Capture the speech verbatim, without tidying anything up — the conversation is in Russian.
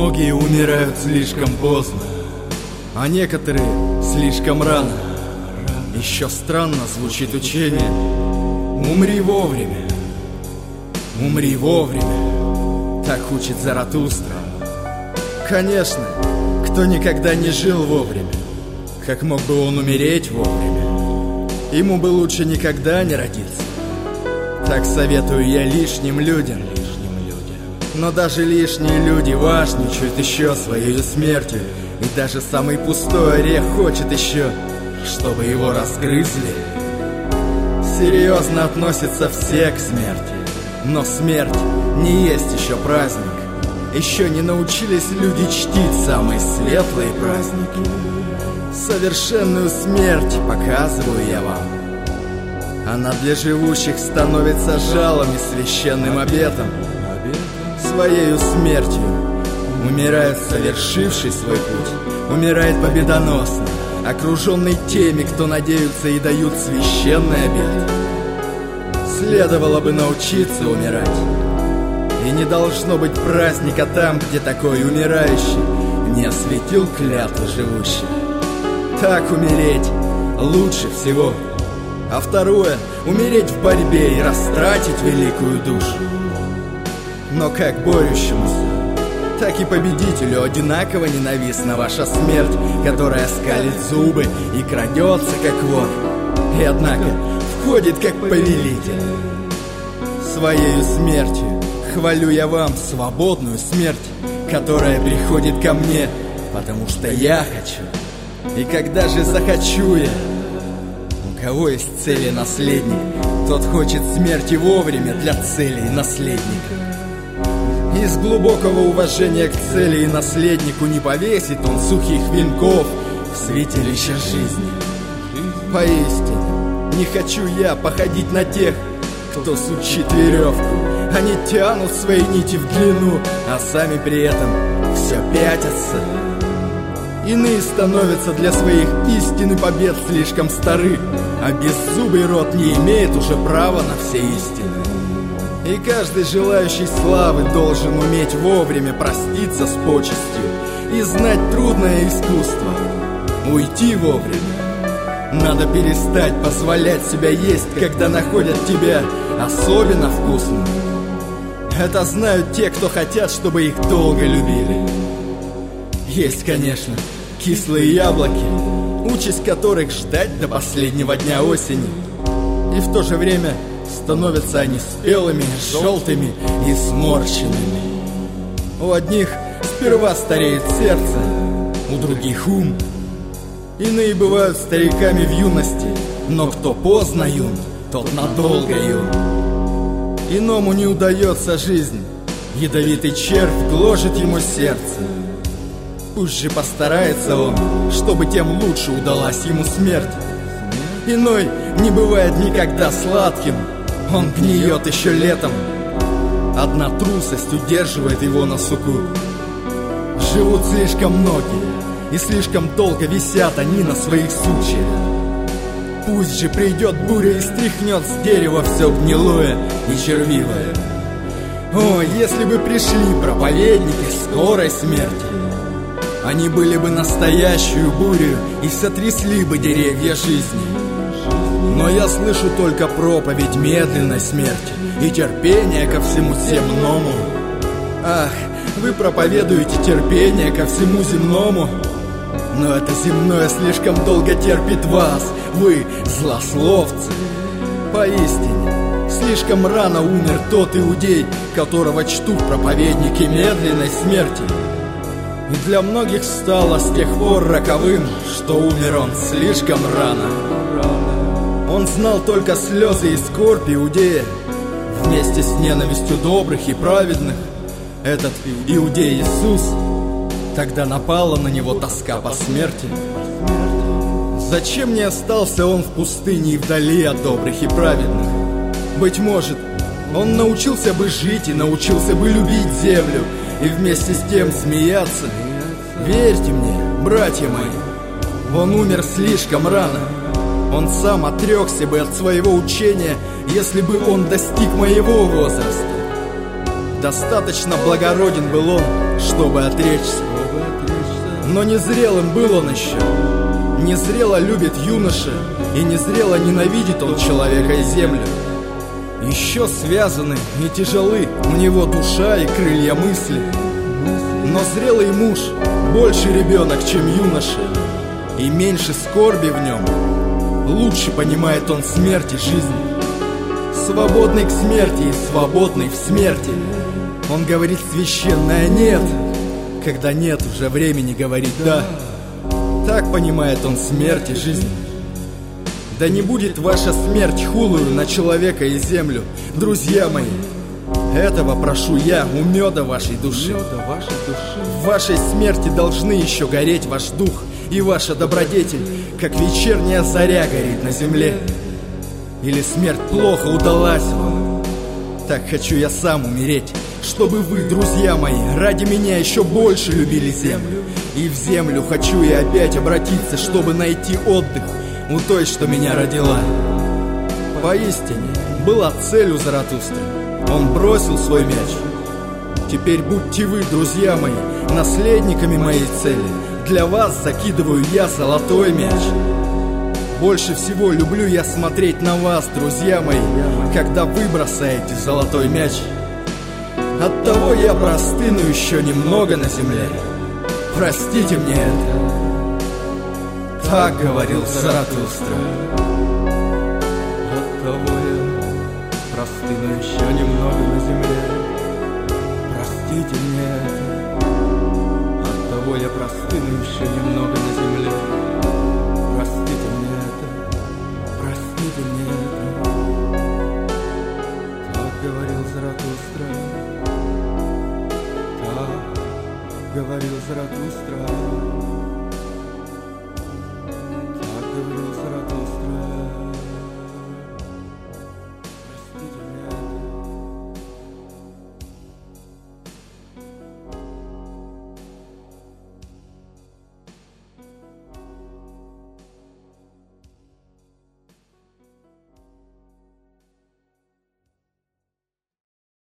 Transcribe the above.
Многие умирают слишком поздно, а некоторые слишком рано. Еще странно звучит учение: умри вовремя, умри вовремя. Так учит Заратустра. Конечно, кто никогда не жил вовремя, как мог бы он умереть вовремя? Ему бы лучше никогда не родиться. Так советую я лишним людям. Но даже лишние люди важничают еще своей смертью. И даже самый пустой орех хочет еще, чтобы его разгрызли. Серьезно относятся все к смерти, но смерть не есть еще праздник. Еще не научились люди чтить самые светлые праздники. Совершенную смерть показываю я вам. Она для живущих становится жалом и священным обетом. Своею смертью умирает совершивший свой путь, умирает победоносно, окруженный теми, кто надеются и дают священный обет. Следовало бы научиться умирать. И не должно быть праздника там, где такой умирающий не осветил клятву живущих. Так умереть лучше всего. А второе — умереть в борьбе и растратить великую душу. Но как борющемуся, так и победителю одинаково ненавистна ваша смерть, которая скалит зубы и крадется, как вор, и однако входит, как повелитель. Своею смертью хвалю я вам свободную смерть, которая приходит ко мне, потому что я хочу. И когда же захочу я? У кого есть цели наследник, тот хочет смерти вовремя для целей наследника. Из глубокого уважения к цели и наследнику не повесит он сухих венков в святилище жизни. Поистине, не хочу я походить на тех, кто сучит веревку. Они тянут свои нити в длину, а сами при этом все пятятся. Иные становятся для своих истин и побед слишком стары, а беззубый род не имеет уже права на все истины. И каждый желающий славы должен уметь вовремя проститься с почестью и знать трудное искусство — уйти вовремя. Надо перестать позволять себя есть, когда находят тебя особенно вкусным. Это знают те, кто хотят, чтобы их долго любили. Есть, конечно, кислые яблоки, участь которых ждать до последнего дня осени. И в то же время становятся они спелыми, желтыми и сморщенными. У одних сперва стареет сердце, у других ум. Иные бывают стариками в юности, но кто поздно юн, тот надолго юн. Иному не удается жизнь, ядовитый червь гложет ему сердце. Пусть же постарается он, чтобы тем лучше удалась ему смерть. Иной не бывает никогда сладким, он гниет еще летом. Одна трусость удерживает его на суку. Живут слишком многие, и слишком долго висят они на своих сучьях. Пусть же придет буря и стряхнет с дерева все гнилое и червивое. О, если бы пришли проповедники скорой смерти, они были бы настоящую бурю и сотрясли бы деревья жизни. Но я слышу только проповедь медленной смерти и терпения ко всему земному. Ах, вы проповедуете терпение ко всему земному, но это земное слишком долго терпит вас, вы злословцы. Поистине, слишком рано умер тот иудей, которого чтут проповедники медленной смерти. И для многих стало с тех пор роковым, что умер он слишком рано. Он знал только слезы и скорбь иудея, вместе с ненавистью добрых и праведных. Этот иудей Иисус, тогда напала на него тоска по смерти. Зачем не остался он в пустыне и вдали от добрых и праведных? Быть может, он научился бы жить и научился бы любить землю и вместе с тем смеяться. Верьте мне, братья мои, он умер слишком рано. Он сам отрекся бы от своего учения, если бы он достиг моего возраста. Достаточно благороден был он, чтобы отречься. Но незрелым был он еще. Незрело любит юноша, и незрело ненавидит он человека и землю. Еще связаны и тяжелы у него душа и крылья мысли. Но зрелый муж больше ребенок, чем юноша, и меньше скорби в нем. Лучше понимает он смерть и жизнь. Свободный к смерти и свободный в смерти. Он говорит священное «нет», когда нет уже времени говорить «да». Так понимает он смерть и жизнь. Да не будет ваша смерть хулую на человека и землю, друзья мои. Этого прошу я у меда вашей души. В вашей смерти должны еще гореть ваш дух и ваша добродетель, как вечерняя заря горит на земле. Или смерть плохо удалась вам? Так хочу я сам умереть, чтобы вы, друзья мои, ради меня еще больше любили землю. И в землю хочу я опять обратиться, чтобы найти отдых у той, что меня родила. Поистине была цель у Заратустры. Он бросил свой мяч. Теперь будьте вы, друзья мои, наследниками моей цели. Для вас закидываю я золотой мяч. Больше всего люблю я смотреть на вас, друзья мои, когда вы бросаете золотой мяч. Оттого я простыну еще немного на земле. Простите мне это. Так говорил Заратустра. Оттого я простыну еще немного на земле. Простите мне это. Оттого я простыну еще немного на земле. Простите мне это. Простите мне это. Так говорил Заратустра. Так говорил Заратустра.